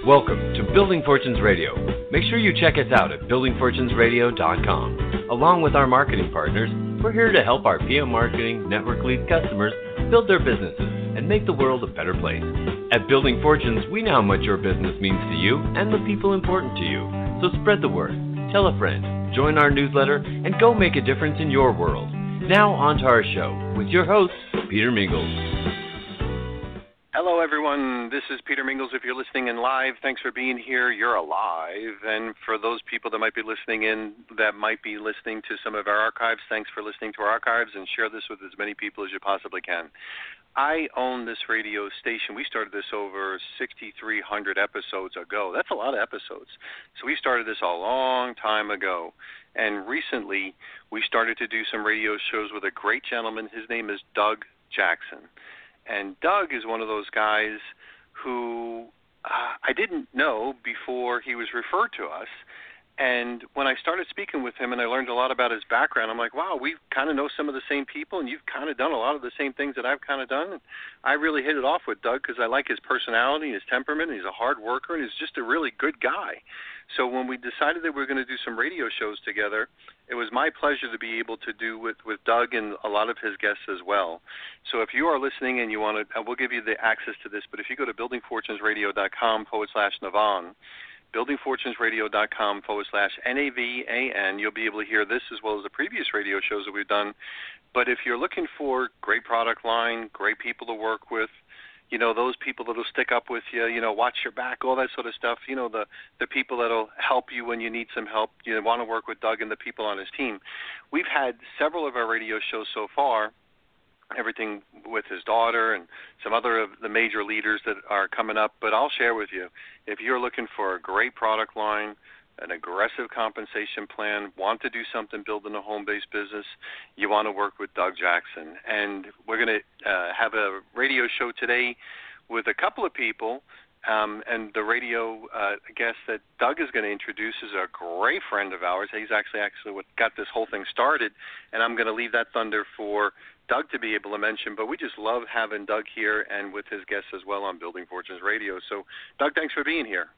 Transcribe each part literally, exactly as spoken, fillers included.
Welcome to Building Fortunes Radio. Make sure you check us out at building fortunes radio dot com. Along with our marketing partners, we're here to help our P M Marketing Network Lead customers build their businesses and make the world a better place. At Building Fortunes, we know how much your business means to you and the people important to you. So spread the word, tell a friend, join our newsletter, and go make a difference in your world. Now on to our show with your host, Peter Mingles. Hello, everyone. This is Peter Mingles. If you're listening in live, thanks for being here. You're alive. And for those people that might be listening in, that might be listening to some of our archives, thanks for listening to our archives, and share this with as many people as you possibly can. I own this radio station. We started this over sixty-three hundred episodes ago. That's a lot of episodes. So we started this a long time ago. And recently, we started to do some radio shows with a great gentleman. His name is Doug Jackson. And Doug is one of those guys who uh, I didn't know before he was referred to us. And when I started speaking with him and I learned a lot about his background, I'm like, wow, we kind of know some of the same people, and you've kind of done a lot of the same things that I've kind of done. And I really hit it off with Doug because I like his personality, his temperament, and he's a hard worker, and he's just a really good guy. So when we decided that we were going to do some radio shows together, it was my pleasure to be able to do with, with Doug and a lot of his guests as well. So if you are listening and you want to, we'll give you the access to this, but if you go to building fortunes radio dot com forward slash Navan, building fortunes radio dot com forward slash N A V A N, you'll be able to hear this as well as the previous radio shows that we've done. But if you're looking for great product line, great people to work with, you know, those people that will stick up with you, you know, watch your back, all that sort of stuff, you know, the, the people that will help you when you need some help, you want to work with Doug and the people on his team. We've had several of our radio shows so far, everything with his daughter and some other of the major leaders that are coming up. But I'll share with you, if you're looking for a great product line, an aggressive compensation plan, want to do something building a home-based business, you want to work with Doug Jackson. And we're going to uh, have a radio show today with a couple of people. Um, and the radio uh, guest that Doug is going to introduce is a great friend of ours. He's actually actually what got this whole thing started. And I'm going to leave that thunder for Doug to be able to mention. But we just love having Doug here and with his guests as well on Building Fortunes Radio. So, Doug, thanks for being here.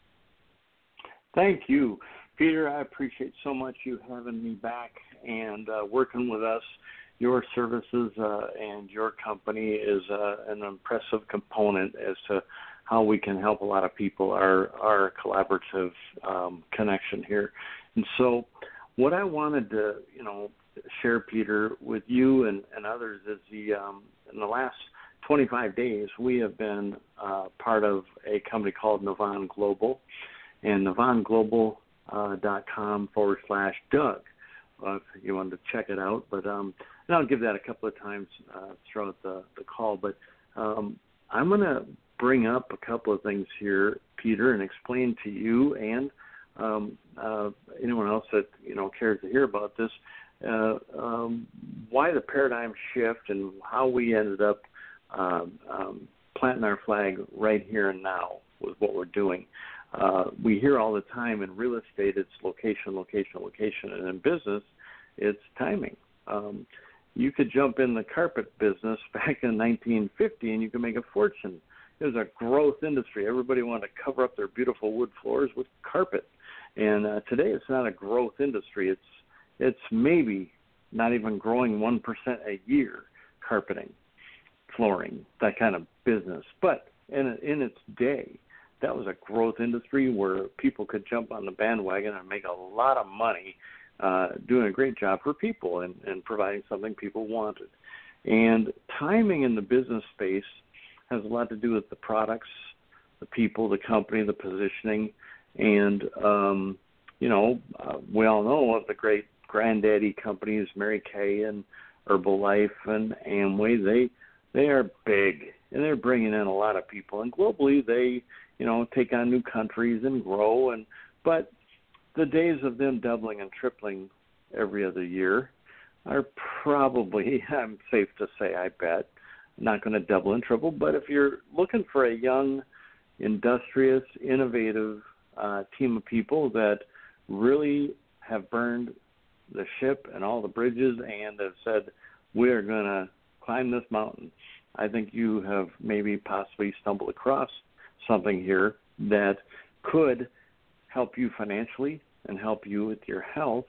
Thank you, Peter. I appreciate so much you having me back and uh, working with us. Your services uh, and your company is uh, an impressive component as to how we can help a lot of people, our, our collaborative um, connection here. And so what I wanted to, you know, share, Peter, with you and, and others is the um, in the last twenty-five days, we have been uh, part of a company called Navan Global, and navan global dot com forward slash Doug, uh, if you wanted to check it out. But um, and I'll give that a couple of times uh, throughout the, the call. But um, I'm going to bring up a couple of things here, Peter, and explain to you and um, uh, anyone else that you know cares to hear about this uh, um, why the paradigm shift and how we ended up um, um, planting our flag right here and now with what we're doing. Uh, we hear all the time in real estate, it's location, location, location, and in business, it's timing. Um, you could jump in the carpet business back in nineteen fifty and you could make a fortune. It was a growth industry. Everybody wanted to cover up their beautiful wood floors with carpet. And uh, today it's not a growth industry. It's it's maybe not even growing one percent a year, carpeting, flooring, that kind of business. But in in its day, that was a growth industry where people could jump on the bandwagon and make a lot of money uh, doing a great job for people and, and providing something people wanted. And timing in the business space has a lot to do with the products, the people, the company, the positioning. And, um, you know, uh, we all know of the great granddaddy companies, Mary Kay and Herbalife and Amway. They, they are big, and they're bringing in a lot of people. And globally, they, you know, take on new countries and grow. And but the days of them doubling and tripling every other year are probably, I'm safe to say, I bet, not going to double and triple. But if you're looking for a young, industrious, innovative uh, team of people that really have burned the ship and all the bridges and have said, we're going to climb this mountain, I think you have maybe possibly stumbled across something here that could help you financially and help you with your health.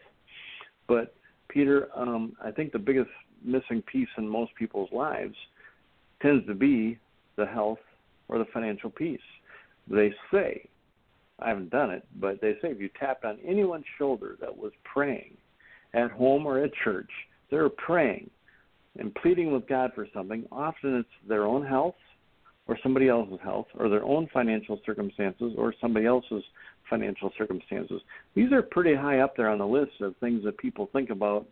But, Peter, um, I think the biggest missing piece in most people's lives tends to be the health or the financial piece. They say, I haven't done it, but they say if you tapped on anyone's shoulder that was praying at home or at church, they were praying and pleading with God for something. Often it's their own health or somebody else's health, or their own financial circumstances or somebody else's financial circumstances. These are pretty high up there on the list of things that people think about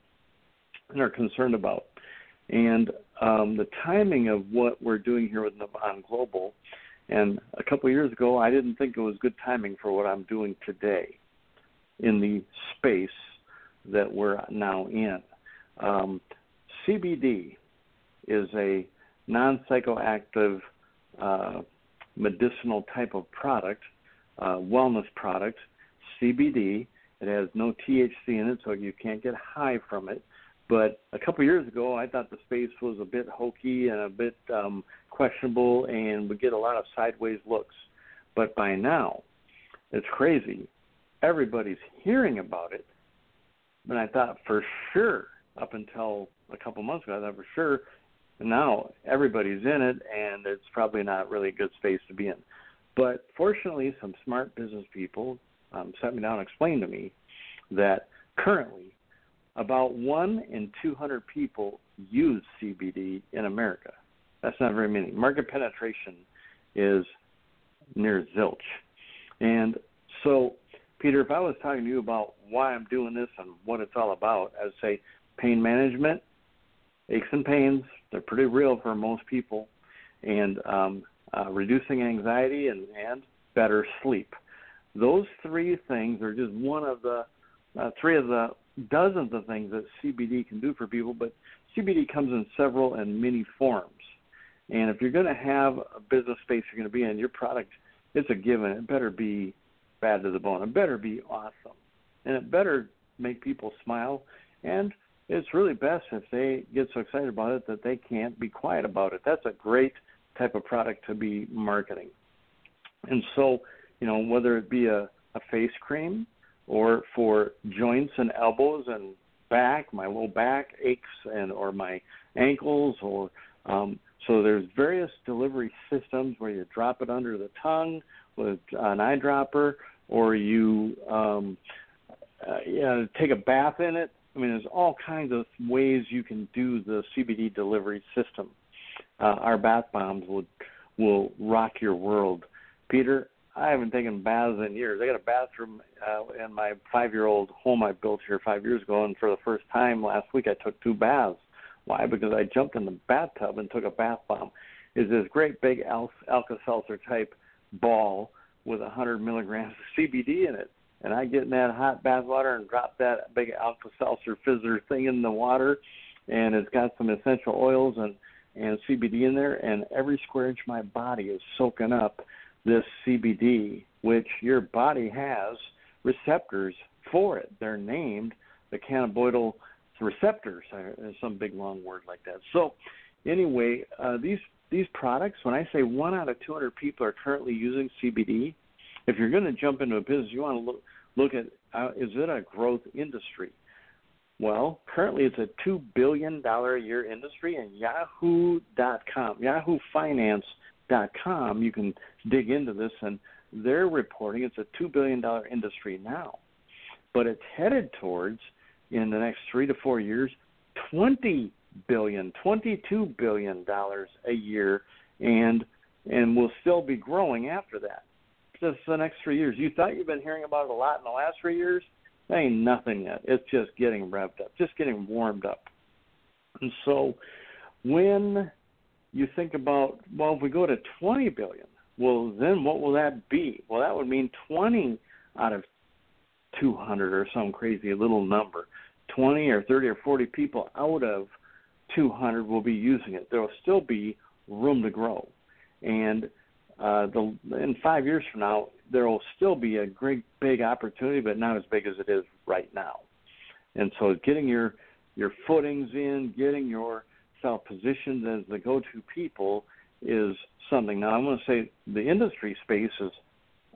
and are concerned about. And um, the timing of what we're doing here with Navan Global, and a couple of years ago, I didn't think it was good timing for what I'm doing today in the space that we're now in. Um, C B D is a non-psychoactive uh, medicinal type of product, uh, wellness product, C B D. It has no T H C in it, so you can't get high from it. But a couple of years ago, I thought the space was a bit hokey and a bit um, questionable and would get a lot of sideways looks. But by now, it's crazy. Everybody's hearing about it. And I thought for sure, up until a couple months ago, I thought for sure, now everybody's in it, and it's probably not really a good space to be in. But fortunately, some smart business people um, sat me down and explained to me that currently about one in two hundred people use C B D in America. That's not very many. Market penetration is near zilch. And so, Peter, if I was talking to you about why I'm doing this and what it's all about, I would say pain management, aches and pains, they're pretty real for most people, and um, uh, reducing anxiety and, and better sleep. Those three things are just one of the uh, three of the dozens of things that C B D can do for people, but C B D comes in several and many forms. And if you're going to have a business space you're going to be in, your product, it's a given. It better be bad to the bone. It better be awesome. And it better make people smile. And it's really best if they get so excited about it that they can't be quiet about it. That's a great type of product to be marketing. And so, you know, whether it be a, a face cream or for joints and elbows and back, my low back aches and or my ankles, or um, so there's various delivery systems where you drop it under the tongue with an eyedropper, or you um, uh, you know, take a bath in it. I mean, there's all kinds of ways you can do the C B D delivery system. Uh, our bath bombs will will rock your world. Peter, I haven't taken baths in years. I got a bathroom uh, in my five-year-old home I built here five years ago, and for the first time last week I took two baths. Why? Because I jumped in the bathtub and took a bath bomb. It's this great big Al- Alka-Seltzer type ball with one hundred milligrams of C B D in it. And I get in that hot bath water and drop that big Alka-Seltzer fizzer thing in the water, and it's got some essential oils and, and C B D in there, and every square inch of my body is soaking up this C B D, which your body has receptors for it. They're named the cannabinoid receptors, or some big long word like that. So anyway, uh, these these products, when I say one out of two hundred people are currently using C B D, if you're going to jump into a business, you want to look, look at, uh, is it a growth industry? Well, currently it's a two billion dollars a year industry, and Yahoo dot com, Yahoo Finance dot com, you can dig into this, and they're reporting it's a two billion dollars industry now. But it's headed towards, in the next three to four years, twenty billion dollars, twenty-two billion dollars a year, and and will still be growing after that. Just the next three years. You thought you've been hearing about it a lot in the last three years? That ain't nothing yet. It's just getting revved up, just getting warmed up. And so when you think about, well, if we go to twenty billion dollars, well, then what will that be? Well, that would mean twenty out of two hundred or some crazy little number. twenty or thirty or forty people out of two hundred will be using it. There will still be room to grow. And uh, the, in five years from now, there will still be a great big opportunity, but not as big as it is right now. And so getting your, your footings in, getting yourself positioned as the go-to people is something. Now, I'm going to say the industry space is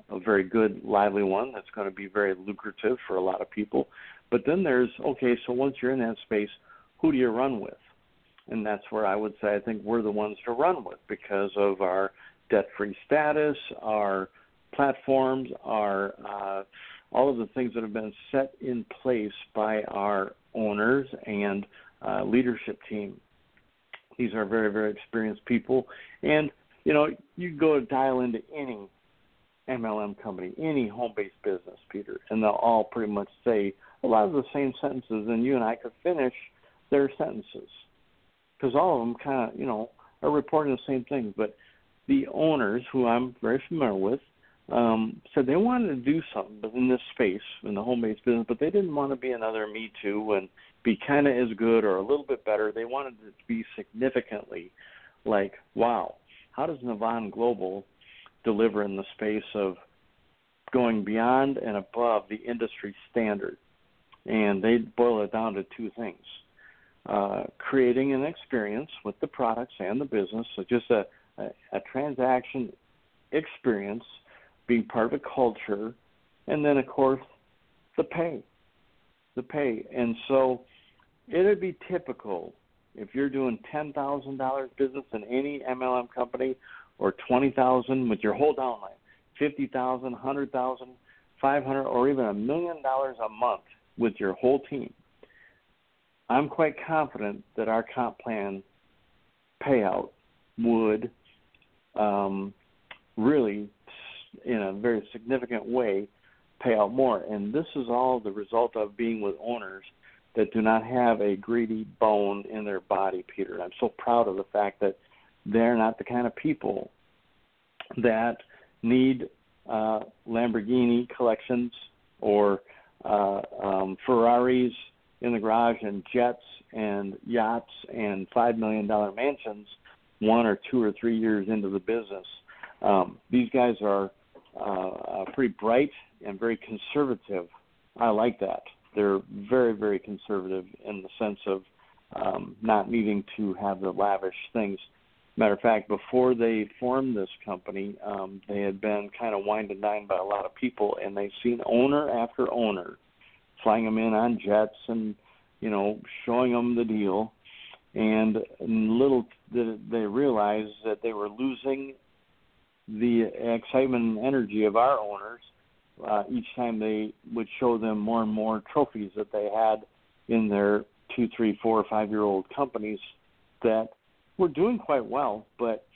a very good, lively one that's going to be very lucrative for a lot of people. But then there's, okay, so once you're in that space, who do you run with? And that's where I would say I think we're the ones to run with because of our debt-free status, our platforms, our uh, all of the things that have been set in place by our owners and uh, leadership team. These are very, very experienced people. And, you know, you go to dial into any M L M company, any home-based business, Peter, and they'll all pretty much say a lot of the same sentences, and you and I could finish their sentences because all of them kind of, you know, are reporting the same thing. But the owners, who I'm very familiar with, um, said they wanted to do something in this space, in the home-based business, but they didn't want to be another Me Too and be kind of as good or a little bit better. They wanted it to be significantly like, wow, how does Navan Global deliver in the space of going beyond and above the industry standard? And they boil it down to two things. Uh, creating an experience with the products and the business, so just a, a, a transaction experience, being part of a culture, and then, of course, the pay. The pay. And so it would be typical if you're doing ten thousand dollars business in any M L M company or twenty thousand dollars with your whole downline, fifty thousand dollars, one hundred thousand dollars, five hundred thousand dollars, or even a million dollars a month with your whole team. I'm quite confident that our comp plan payout would um, really, in a very significant way, pay out more. And this is all the result of being with owners that do not have a greedy bone in their body, Peter. I'm so proud of the fact that they're not the kind of people that need uh, Lamborghini collections or uh, um, Ferraris in the garage and jets and yachts and five million dollars mansions one or two or three years into the business. Um, these guys are uh, pretty bright and very conservative. I like that. They're very, very conservative in the sense of um, not needing to have the lavish things. Matter of fact, before they formed this company, um, they had been kind of wined and dined by a lot of people, and they've seen owner after owner flying them in on jets and, you know, showing them the deal. And little did they realize that they were losing the excitement and energy of our owners uh, each time they would show them more and more trophies that they had in their two, three, four, or five-year-old companies that were doing quite well. But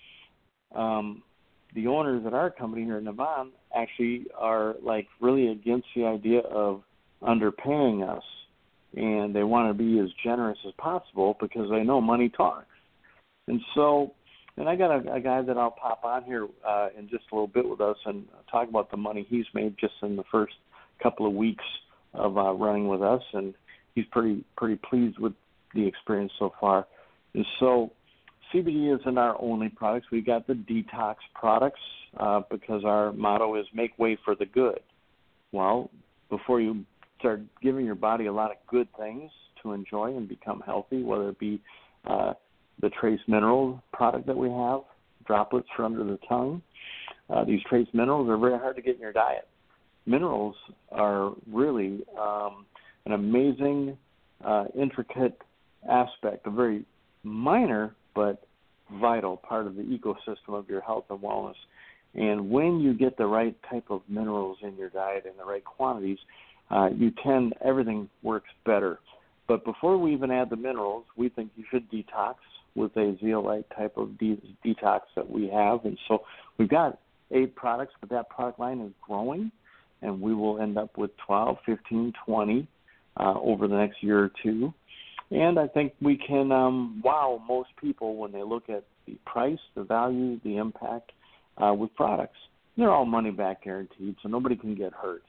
um, the owners at our company here at Navan actually are like really against the idea of underpaying us, and they want to be as generous as possible because they know money talks. And so, and I got a, a guy that I'll pop on here uh, in just a little bit with us and talk about the money he's made just in the first couple of weeks of uh, running with us, and he's pretty pretty pleased with the experience so far. And so C B D isn't our only products. We got the detox products uh, because our motto is make way for the good. Well, before you start giving your body a lot of good things to enjoy and become healthy, whether it be uh, the trace mineral product that we have, droplets for under the tongue. Uh, these trace minerals are very hard to get in your diet. Minerals are really um, an amazing, uh, intricate aspect, a very minor but vital part of the ecosystem of your health and wellness. And when you get the right type of minerals in your diet in the right quantities, uh, you tend, everything works better. But before we even add the minerals, we think you should detox with a zeolite type of de- detox that we have. And so we've got eight products, but that product line is growing, and we will end up with twelve, fifteen, twenty uh, over the next year or two. And I think we can um, wow most people when they look at the price, the value, the impact uh, with products. They're all money-back guaranteed, so nobody can get hurt.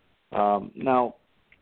Um, now,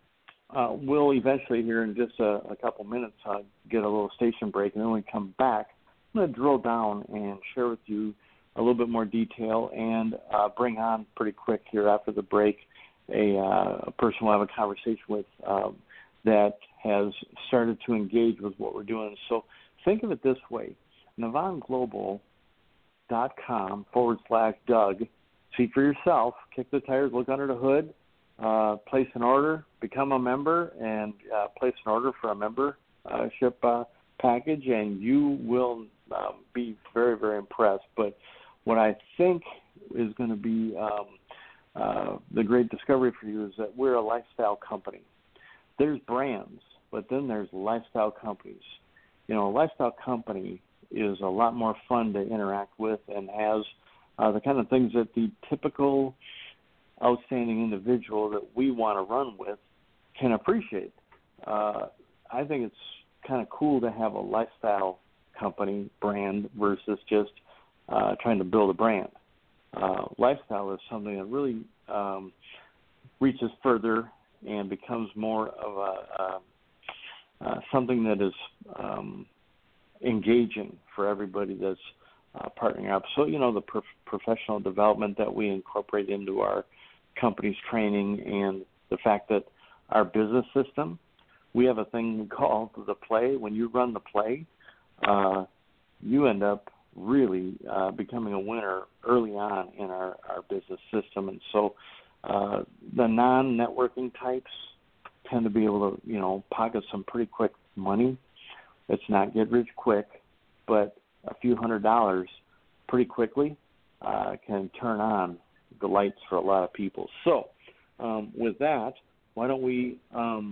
uh, we'll eventually here in just a, a couple minutes uh, get a little station break, and then when we come back, I'm going to drill down and share with you a little bit more detail and uh, bring on pretty quick here after the break a, uh, a person we'll have a conversation with um, that has started to engage with what we're doing. So think of it this way, navanglobal.com forward slash Doug see for yourself, kick the tires, look under the hood, uh, place an order, become a member, and uh, place an order for a membership uh, package, and you will um, be very, very impressed. But what I think is going to be um, uh, the great discovery for you is that we're a lifestyle company. There's brands, but then there's lifestyle companies. You know, a lifestyle company is a lot more fun to interact with and has uh, the kind of things that the typical outstanding individual that we want to run with can appreciate. Uh, I think it's kind of cool to have a lifestyle company brand versus just uh, trying to build a brand. Uh, lifestyle is something that really um, reaches further and becomes more of a, a uh, something that is um, engaging for everybody that's uh, partnering up. So, you know, the prof- professional development that we incorporate into our company's training, and the fact that our business system, we have a thing we call the play. When you run the play, uh, you end up really uh, becoming a winner early on in our, our business system. And so uh, the non-networking types tend to be able to, you know, pocket some pretty quick money. It's not get rich quick, but a few hundred dollars pretty quickly uh, can turn on the lights for a lot of people. So um, with that, why don't we um,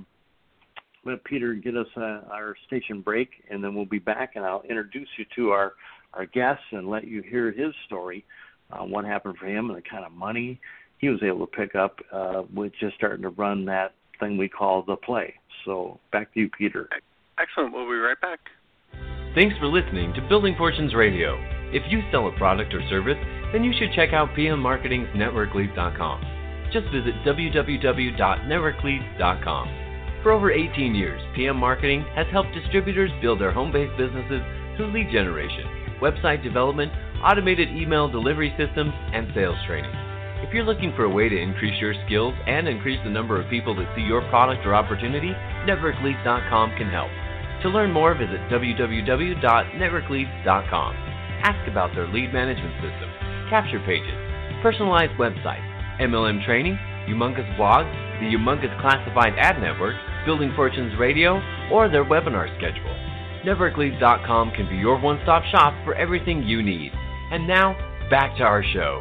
let Peter get us uh, our station break, and then we'll be back, and I'll introduce you to our, our guests and let you hear his story, uh, what happened for him and the kind of money he was able to pick up uh, with just starting to run that thing we call the play. So back to you, Peter. Excellent. We'll be right back. Thanks for listening to Building Fortunes Radio. If you sell a product or service, then you should check out P M Marketing's Network Leads dot com. Just visit w w w dot network leads dot com. For over eighteen years, P M Marketing has helped distributors build their home-based businesses through lead generation, website development, automated email delivery systems, and sales training. If you're looking for a way to increase your skills and increase the number of people that see your product or opportunity, Network Leads dot com can help. To learn more, visit w w w dot network leads dot com. Ask about their lead management system, capture pages, personalized websites, M L M training, humongous blogs, the humongous classified ad network, Building Fortunes Radio, or their webinar schedule. Network Leads dot com can be your one-stop shop for everything you need. And now, back to our show.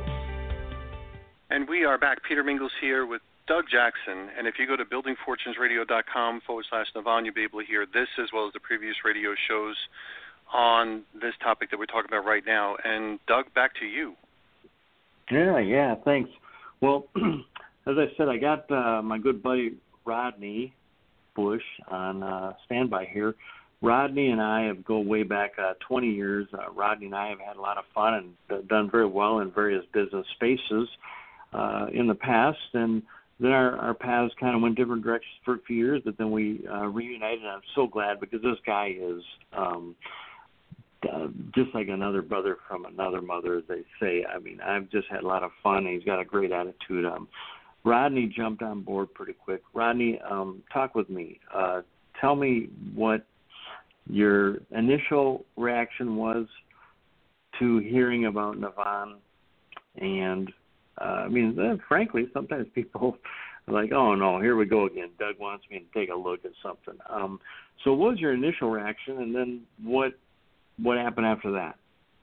And we are back. Peter Mingles here with Doug Jackson. And if you go to building fortunes radio dot com forward slash Navan, you'll be able to hear this as well as the previous radio shows on this topic that we're talking about right now. And Doug, back to you. Yeah, yeah, thanks. Well, as I said, I got uh, my good buddy Rodney Bush on uh, standby here. Rodney and I have go way back uh, twenty years. Uh, Rodney and I have had a lot of fun and done very well in various business spaces uh, in the past, and then our, our paths kind of went different directions for a few years, but then we uh, reunited, and I'm so glad because this guy is um, uh, just like another brother from another mother, as they say. I mean, I've just had a lot of fun, and he's got a great attitude. Um, Rodney jumped on board pretty quick. Rodney, um, talk with me. Uh, tell me what your initial reaction was to hearing about Navan, and uh, I mean, uh, frankly, sometimes people are like, "Oh no, here we go again. Doug wants me to take a look at something." Um, so, what was your initial reaction, and then what what happened after that?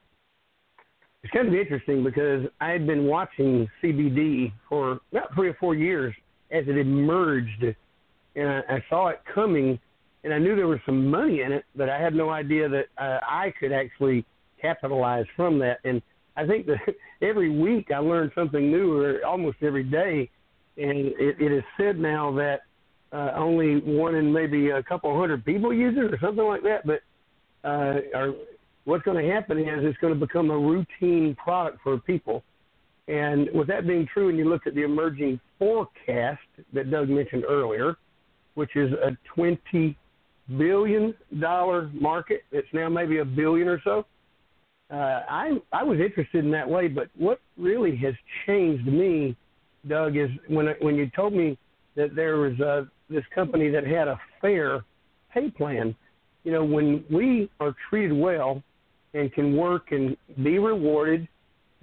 It's kind of interesting because I had been watching C B D for about three or four years as it emerged, and I, I saw it coming. And I knew there was some money in it, but I had no idea that uh, I could actually capitalize from that. And I think that every week I learned something new, or almost every day. And it, it is said now that uh, only one in maybe a couple hundred people use it or something like that. But uh, our, what's going to happen is it's going to become a routine product for people. And with that being true, and you look at the emerging forecast that Doug mentioned earlier, which is a twenty billion dollar market. It's now maybe a billion or so. Uh, I I was interested in that way, but what really has changed me, Doug, is when when you told me that there was uh, this company that had a fair pay plan. You know, when we are treated well and can work and be rewarded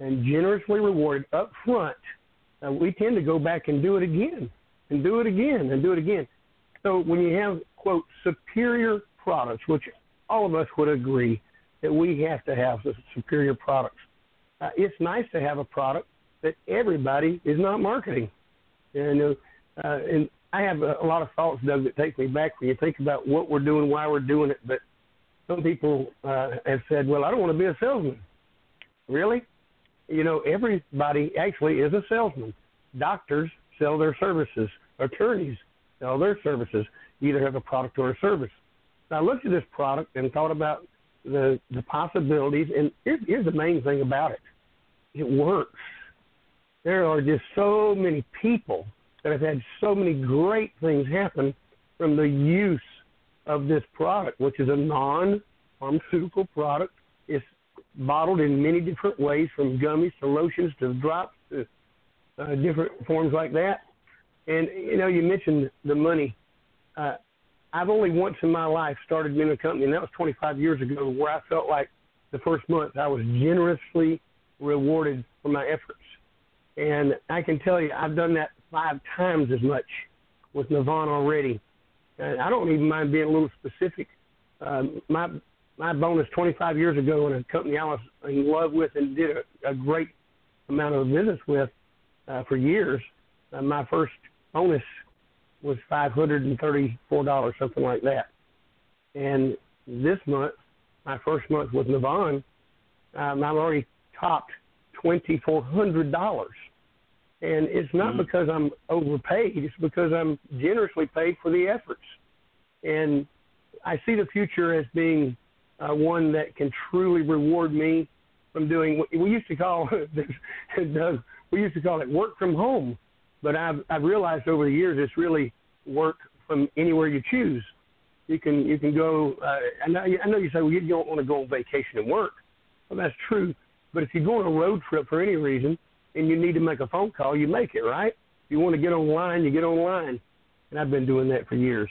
and generously rewarded up front, uh, we tend to go back and do it again and do it again and do it again. So when you have, quote, superior products, which all of us would agree that we have to have the superior products, uh, it's nice to have a product that everybody is not marketing. And, uh, uh, and I have a, a lot of thoughts, Doug, that take me back when you think about what we're doing, why we're doing it. But some people uh, have said, well, I don't want to be a salesman. Really? You know, everybody actually is a salesman. Doctors sell their services. Attorneys sell their services. You either have a product or a service. So I looked at this product and thought about the, the possibilities, and here's, here's the main thing about it. It works. There are just so many people that have had so many great things happen from the use of this product, which is a non-pharmaceutical product. It's bottled in many different ways, from gummies to lotions to drops to uh, different forms like that. And, you know, you mentioned the money. Uh, I've only once in my life started in a company, and that was twenty-five years ago, where I felt like the first month I was generously rewarded for my efforts. And I can tell you, I've done that five times as much with Navan already. And I don't even mind being a little specific. Um, my my bonus twenty-five years ago in a company I was in love with and did a, a great amount of business with uh, for years, uh, my first bonus was five hundred thirty-four dollars, something like that. And this month, my first month with Navan, um, I've already topped two thousand four hundred dollars. And it's not mm-hmm. because I'm overpaid. It's because I'm generously paid for the efforts. And I see the future as being uh, one that can truly reward me from doing what we used to call Doug, we used to call it work from home. But I've, I've realized over the years it's really work from anywhere you choose. You can you can go. Uh, I know I know you say, well, you don't want to go on vacation and work. Well, that's true. But if you go on a road trip for any reason and you need to make a phone call, you make it, right? If you want to get online, you get online. And I've been doing that for years.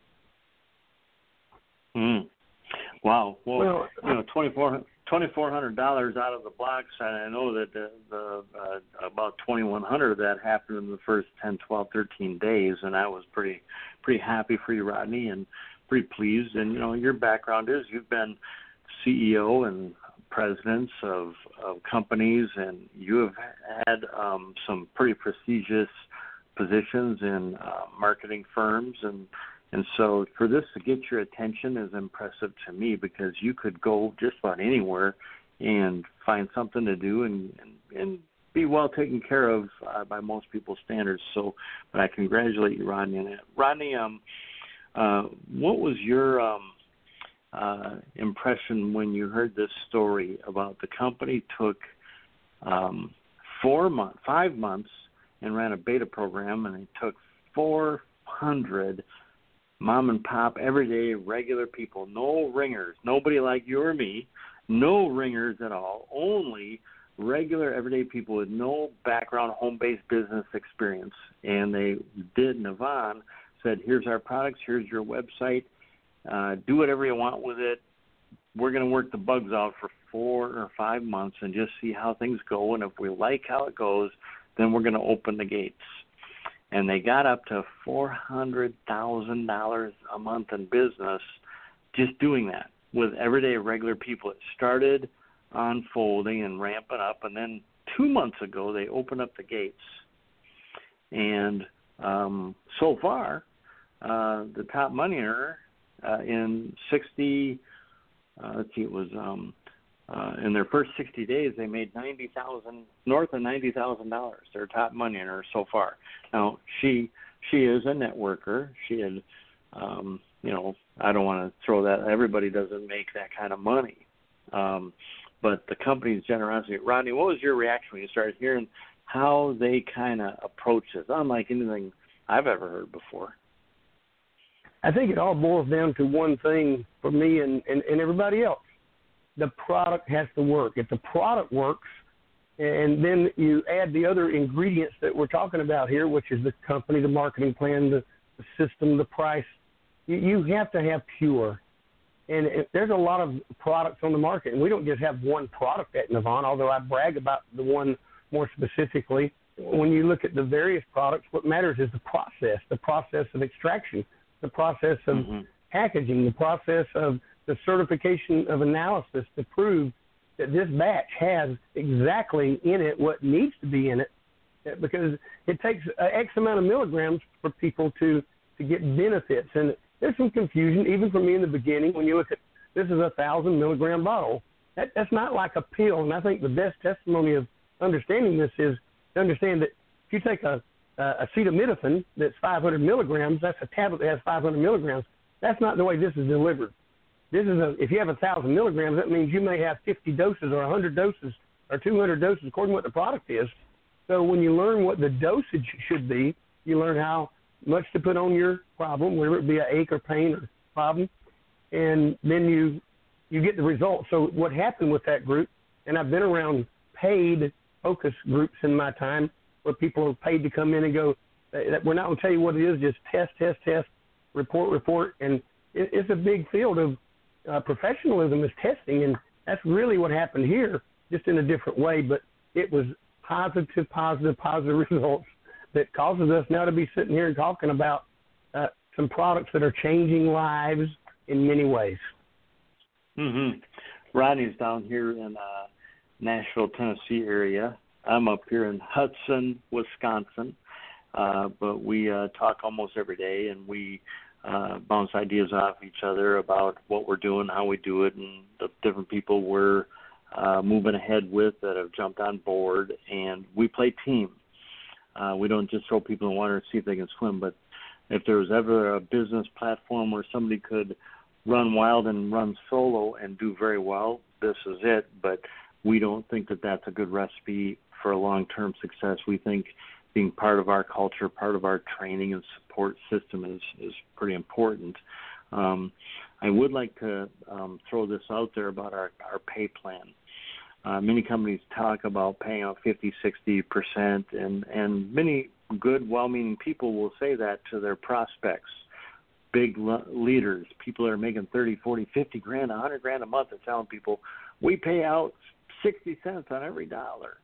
Mm. Wow. Well, well you know, twenty-four hundred dollars out of the blocks, and I know that the, the uh, about twenty-one hundred of that happened in the first ten, twelve, thirteen days, and I was pretty pretty happy for you, Rodney, and pretty pleased. And, you know, your background is you've been C E O and presidents of, of companies, and you have had um, some pretty prestigious positions in uh, marketing firms, and and so for this to get your attention is impressive to me, because you could go just about anywhere and find something to do and and, and be well taken care of uh, by most people's standards. So, but I congratulate you, Rodney, on that. Rodney, um, uh, what was your um, Uh, impression when you heard this story about the company took um, four months, five months and ran a beta program, and they took four hundred mom and pop, everyday, regular people, no ringers, nobody like you or me, no ringers at all, only regular, everyday people with no background, home-based business experience. And they did, Navan said, here's our products, here's your website, Uh, do whatever you want with it. We're going to work the bugs out for four or five months and just see how things go. And if we like how it goes, then we're going to open the gates. And they got up to four hundred thousand dollars a month in business just doing that with everyday regular people. It started unfolding and ramping up. And then two months ago, they opened up the gates. And um, so far, uh, the top money earner, Uh, in sixty, uh, let's see, it was um, uh, in their first sixty days, they made ninety thousand, north of ninety thousand dollars. Their top money earner so far. Now she she is a networker. She had, um, you know, I don't want to throw that. Everybody doesn't make that kind of money, um, but the company's generosity. Rodney, what was your reaction when you started hearing how they kind of approach this? Unlike anything I've ever heard before. I think it all boils down to one thing for me and, and, and everybody else. The product has to work. If the product works, and then you add the other ingredients that we're talking about here, which is the company, the marketing plan, the, the system, the price, you, you have to have pure. And it, there's a lot of products on the market, and we don't just have one product at Navon, although I brag about the one more specifically. When you look at the various products, what matters is the process, the process of extraction, the process of mm-hmm. packaging, the process of the certification of analysis to prove that this batch has exactly in it what needs to be in it, because it takes X amount of milligrams for people to, to get benefits. And there's some confusion, even for me in the beginning, when you look at this is a one thousand milligram bottle. That, that's not like a pill, and I think the best testimony of understanding this is to understand that if you take a, a acetaminophen that's five hundred milligrams, that's a tablet that has five hundred milligrams. That's not the way this is delivered. This is a, if you have one thousand milligrams, that means you may have fifty doses or one hundred doses or two hundred doses according to what the product is. So when you learn what the dosage should be, you learn how much to put on your problem, whether it be an ache or pain or problem, and then you you get the results. So what happened with that group, and I've been around paid focus groups in my time where people are paid to come in and go, we're not going to tell you what it is, just test, test, test, report, report. And it, it's a big field of uh, professionalism is testing, and that's really what happened here, just in a different way. But it was positive, positive, positive results that causes us now to be sitting here and talking about uh, some products that are changing lives in many ways. Mm-hmm. Rodney's down here in uh, Nashville, Tennessee area. I'm up here in Hudson, Wisconsin, uh, but we uh, talk almost every day, and we uh, bounce ideas off each other about what we're doing, how we do it, and the different people we're uh, moving ahead with that have jumped on board, and we play team. Uh, we don't just throw people in water and see if they can swim, but if there was ever a business platform where somebody could run wild and run solo and do very well, this is it. But we don't think that that's a good recipe for a long-term success. We think being part of our culture, part of our training and support system is, is pretty important. Um, I would like to um, throw this out there about our, our pay plan. Uh, many companies talk about paying out fifty, sixty percent, and, and many good, well-meaning people will say that to their prospects. Big le- leaders, people that are making thirty, forty, fifty grand, one hundred grand a month, are telling people, we pay out sixty cents on every dollar.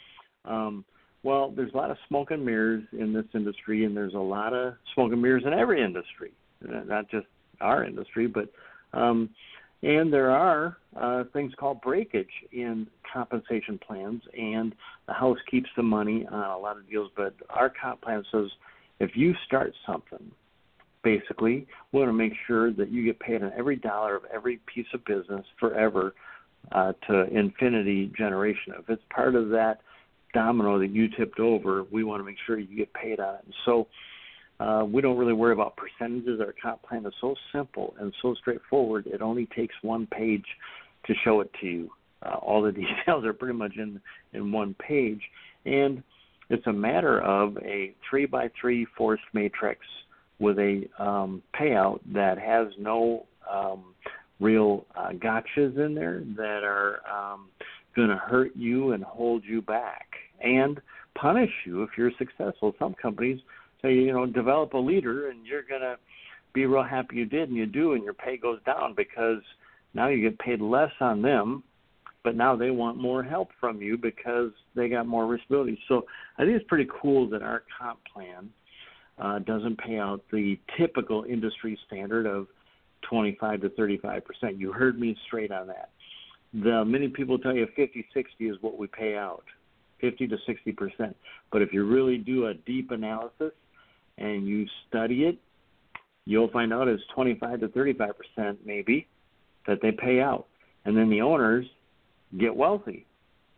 Um, well, there's a lot of smoke and mirrors in this industry, and there's a lot of smoke and mirrors in every industry, not just our industry, but um, and there are uh, things called breakage in compensation plans, and the house keeps the money on a lot of deals, but our comp plan says if you start something, basically, we want to make sure that you get paid on every dollar of every piece of business forever uh, to infinity generation. If it's part of that domino that you tipped over, we want to make sure you get paid on it. And so uh, we don't really worry about percentages. Our comp plan is so simple and so straightforward, it only takes one page to show it to you. Uh, all the details are pretty much in, in one page. And it's a matter of a three by three forced matrix with a um, payout that has no um, real uh, gotchas in there that are um, going to hurt you and hold you back and punish you if you're successful. Some companies say, you know, develop a leader and you're going to be real happy you did, and you do, and your pay goes down because now you get paid less on them, but now they want more help from you because they got more responsibility. So I think it's pretty cool that our comp plan Uh, doesn't pay out the typical industry standard of twenty-five to thirty-five percent. You heard me straight on that. The many people tell you fifty, sixty is what we pay out, fifty to sixty percent. But if you really do a deep analysis and you study it, you'll find out it's twenty-five to thirty-five percent maybe that they pay out. And then the owners get wealthy,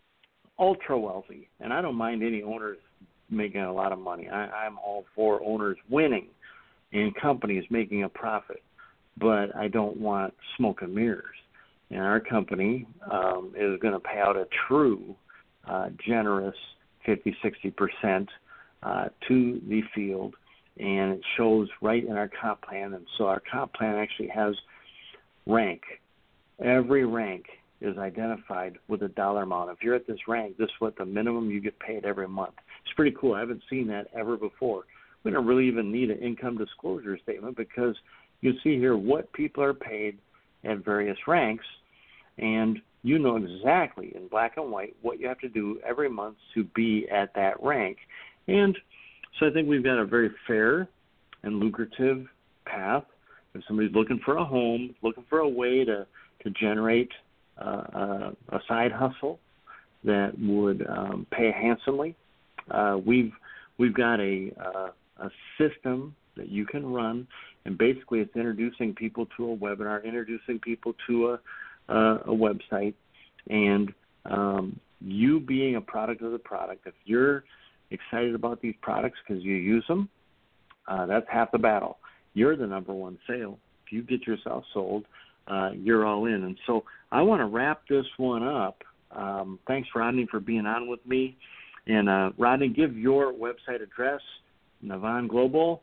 ultra wealthy. And I don't mind any owners making a lot of money. I, I'm all for owners winning and companies making a profit, but I don't want smoke and mirrors. And our company um, is going to pay out a true, uh, generous fifty, sixty percent uh, to the field, and it shows right in our comp plan. And so our comp plan actually has rank. Every rank is identified with a dollar amount. If you're at this rank, this is what the minimum you get paid every month. It's pretty cool. I haven't seen that ever before. We don't really even need an income disclosure statement because you see here what people are paid at various ranks, and you know exactly in black and white what you have to do every month to be at that rank. And so I think we've got a very fair and lucrative path. If somebody's looking for a home, looking for a way to, to generate uh, a, a side hustle that would um, pay handsomely, uh, we've we've got a uh, a system that you can run, and basically it's introducing people to a webinar, introducing people to a Uh, a website, and um, you being a product of the product. If you're excited about these products because you use them, uh, that's half the battle. You're the number one sale. If you get yourself sold, uh, you're all in. And so I want to wrap this one up. Um, thanks, Rodney, for being on with me. And uh, Rodney, give your website address, Navan Global.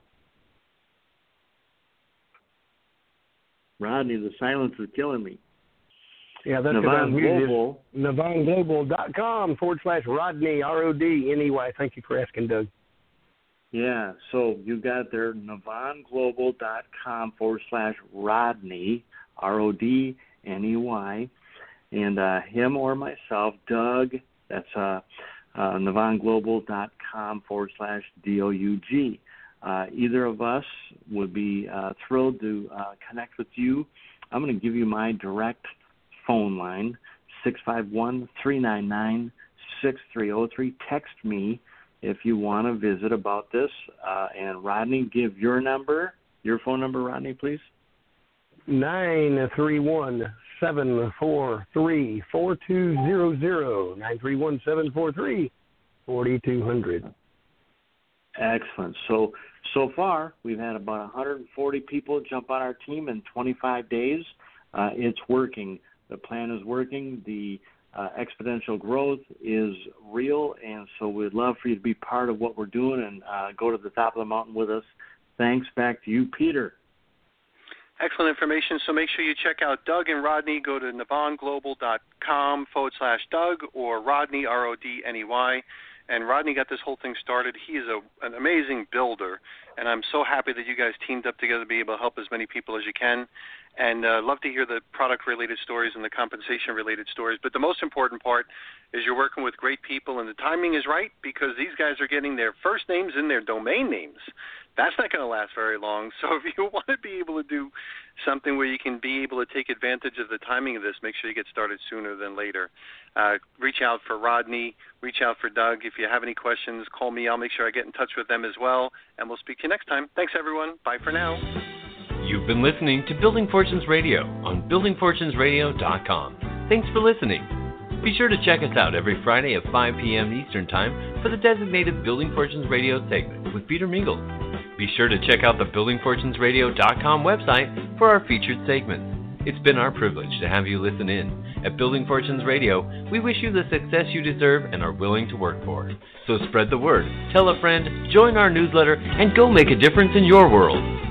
Rodney, the silence is killing me. Yeah, that's Navan Global. Navan Global dot com forward slash Rodney, R O D N E Y. Thank you for asking, Doug. Yeah, so you got it there, Navan Global dot com forward slash Rodney, R O D N E Y. And uh, him or myself, Doug, that's uh, uh, Navan Global dot com forward slash D O U G. Uh, either of us would be uh, thrilled to uh, connect with you. I'm going to give you my direct phone line, six five one, three nine nine, six three zero three. Text me if you want to visit about this. Uh, and Rodney, give your number, your phone number, Rodney, please. nine three one, seven four three, four two zero zero. nine three one, seven four three, four two zero zero. Excellent. So, so far, we've had about one hundred forty people jump on our team in twenty-five days. Uh, it's working. The plan is working. The uh, exponential growth is real, and so we'd love for you to be part of what we're doing and uh, go to the top of the mountain with us. Thanks. Back to you, Peter. Excellent information. So make sure you check out Doug and Rodney. Go to Navan Global dot com forward slash Doug or Rodney, R O D N E Y. And Rodney got this whole thing started. He is a, an amazing builder, and I'm so happy that you guys teamed up together to be able to help as many people as you can. And uh, love to hear the product-related stories and the compensation-related stories. But the most important part is you're working with great people, and the timing is right because these guys are getting their first names and their domain names. That's not going to last very long. So if you want to be able to do something where you can be able to take advantage of the timing of this, make sure you get started sooner than later. Uh, reach out for Rodney. Reach out for Doug. If you have any questions, call me. I'll make sure I get in touch with them as well. And we'll speak to you next time. Thanks, everyone. Bye for now. You've been listening to Building Fortunes Radio on building fortunes radio dot com. Thanks for listening. Be sure to check us out every Friday at five p.m. Eastern Time for the designated Building Fortunes Radio segment with Peter Mingles. Be sure to check out the building fortunes radio dot com website for our featured segments. It's been our privilege to have you listen in. At Building Fortunes Radio, we wish you the success you deserve and are willing to work for. So spread the word, tell a friend, join our newsletter, and go make a difference in your world.